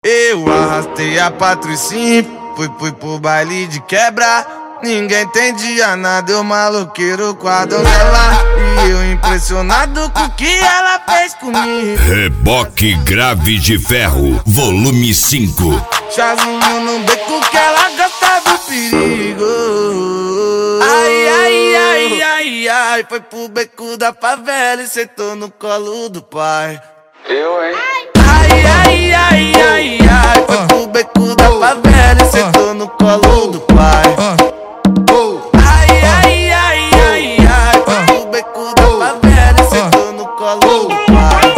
Eu arrastei a Patricinha, fui pro baile de quebra. Ninguém entendia nada, eu maloqueiro com a donzela. E eu impressionado com o que ela fez comigo. Reboque Grave de Ferro, volume 5. Chazinho no beco que ela gosta do perigo. Ai, ai, ai, ai, ai. Foi pro beco da favela e sentou no colo do pai. Eu, hein? Ai, ai, ai, ai, ai. Foi pro beco da favela e sentou no colo do pai. Ai, ai, ai, ai, ai. Foi pro beco da favela e sentou no colo do pai.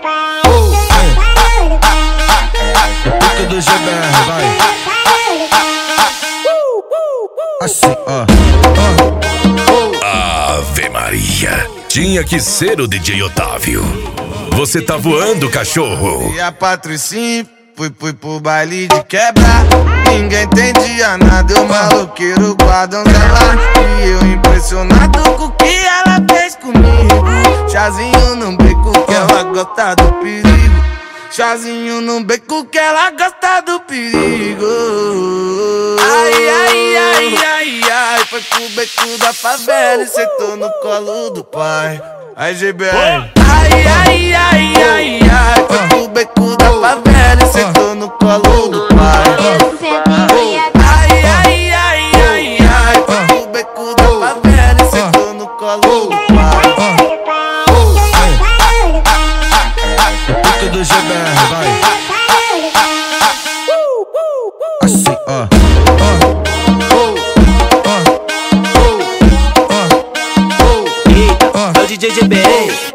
Pique do GBR, vai. Assim, Ave Maria, tinha que ser o DJ Otávio. Você tá voando, cachorro. E a Patricinha, fui pro baile de quebra. Ninguém entendia nada, eu maloqueiro com a donzela. E eu impressionado com o que ela fez comigo. Chazinho no beco que ela gosta do perigo. Chazinho no beco que ela gosta do perigo. Ai, ai, ai, ai, ai. Foi pro beco da favela e sentou no colo do pai. Aí, GBR. Ai, ai, ai, ai, ai. Foi pro beco da favela e sentou no colo do pai. Ai, ai, ai, ai, ai. Foi pro beco da favela e sentou no colo do pai. pique do GBR, vai. Assim, É o DJ GBR.